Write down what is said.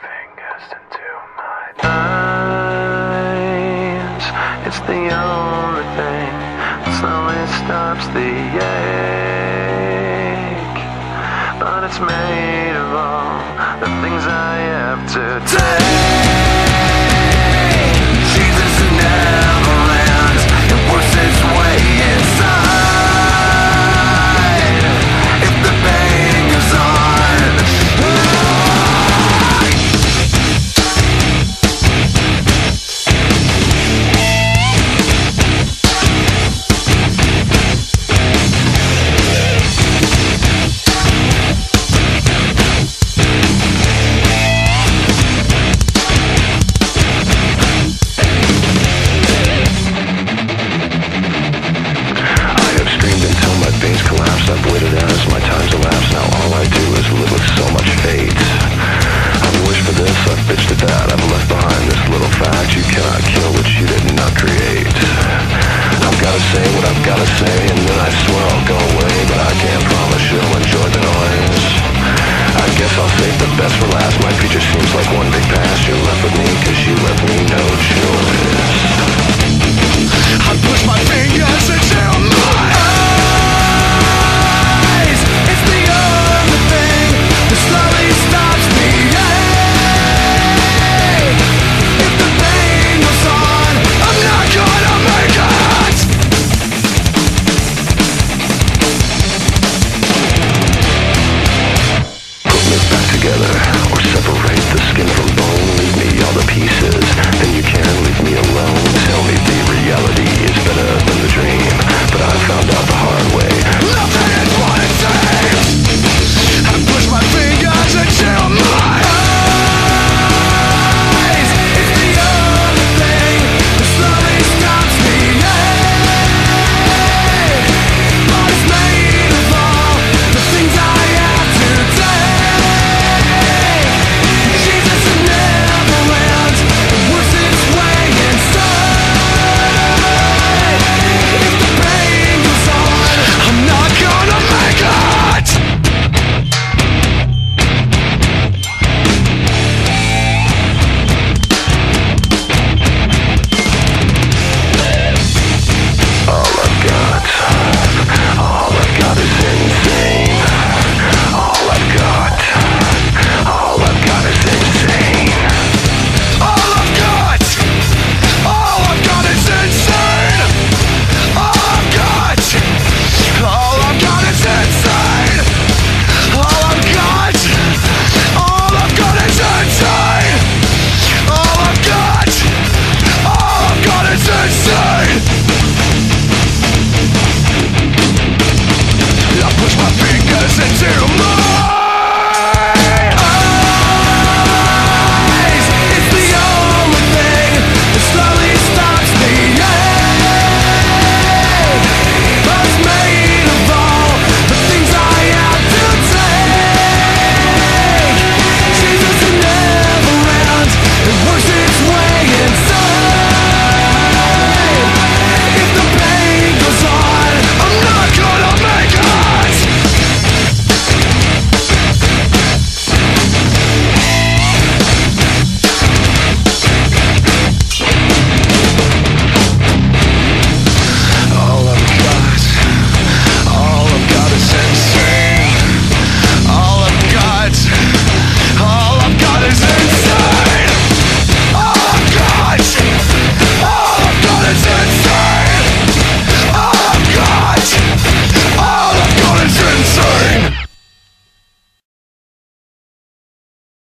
fingers into my eyes. It's the only thing that slowly stops the ache. But it's made of all the things I have to take. Jesus never lands, it works its way inside. If the pain goes on, I've waited as my time's elapsed. Now all I do is live with so much fate. I've wished for this, I've bitched at that. I've left behind this little fact: you cannot kill what you did not create. I've gotta say what I've gotta say, and then I swear I'll go away. But I can't promise you'll enjoy the noise. I guess I'll save the best for last. My future seems like one